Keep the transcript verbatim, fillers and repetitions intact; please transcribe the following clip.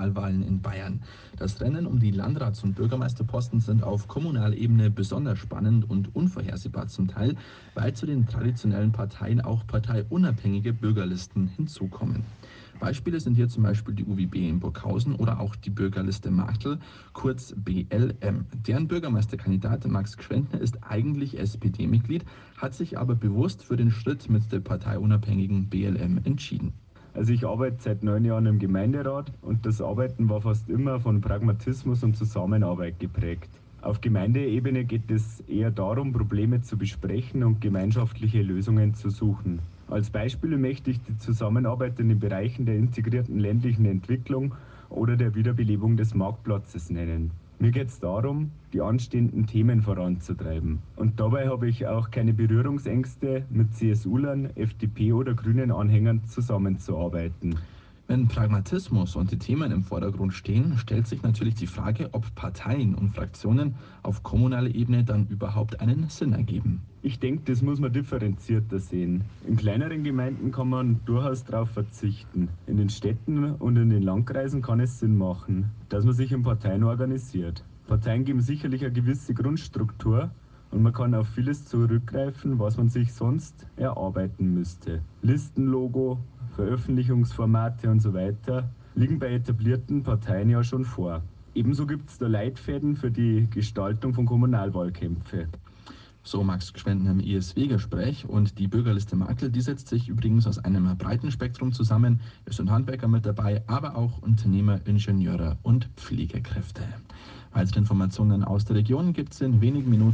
Kommunalwahlen in Bayern. Das Rennen um die Landrats- und Bürgermeisterposten sind auf kommunaler Ebene besonders spannend und unvorhersehbar zum Teil, weil zu den traditionellen Parteien auch parteiunabhängige Bürgerlisten hinzukommen. Beispiele sind hier zum Beispiel die U W B in Burghausen oder auch die Bürgerliste Marktl, kurz B L M. Deren Bürgermeisterkandidat Max Gschwendtner ist eigentlich S P D-Mitglied, hat sich aber bewusst für den Schritt mit der parteiunabhängigen B L M entschieden. Also ich arbeite seit neun Jahren im Gemeinderat und das Arbeiten war fast immer von Pragmatismus und Zusammenarbeit geprägt. Auf Gemeindeebene geht es eher darum, Probleme zu besprechen und gemeinschaftliche Lösungen zu suchen. Als Beispiele möchte ich die Zusammenarbeit in den Bereichen der integrierten ländlichen Entwicklung oder der Wiederbelebung des Marktplatzes nennen. Mir geht es darum, die anstehenden Themen voranzutreiben. Und dabei habe ich auch keine Berührungsängste, mit C S U-Lern, F D P- oder Grünen-Anhängern zusammenzuarbeiten. Wenn Pragmatismus und die Themen im Vordergrund stehen, stellt sich natürlich die Frage, ob Parteien und Fraktionen auf kommunaler Ebene dann überhaupt einen Sinn ergeben. Ich denke, das muss man differenzierter sehen. In kleineren Gemeinden kann man durchaus darauf verzichten. In den Städten und in den Landkreisen kann es Sinn machen, dass man sich in Parteien organisiert. Parteien geben sicherlich eine gewisse Grundstruktur und man kann auf vieles zurückgreifen, was man sich sonst erarbeiten müsste. Listenlogo, Veröffentlichungsformate und so weiter liegen bei etablierten Parteien ja schon vor. Ebenso gibt es da Leitfäden für die Gestaltung von Kommunalwahlkämpfen. So Max Gschwendtner im E S W-Gespräch. Und die Bürgerliste Marktl, die setzt sich übrigens aus einem breiten Spektrum zusammen. Es sind Handwerker mit dabei, aber auch Unternehmer, Ingenieure und Pflegekräfte. Weitere Informationen aus der Region gibt es in wenigen Minuten.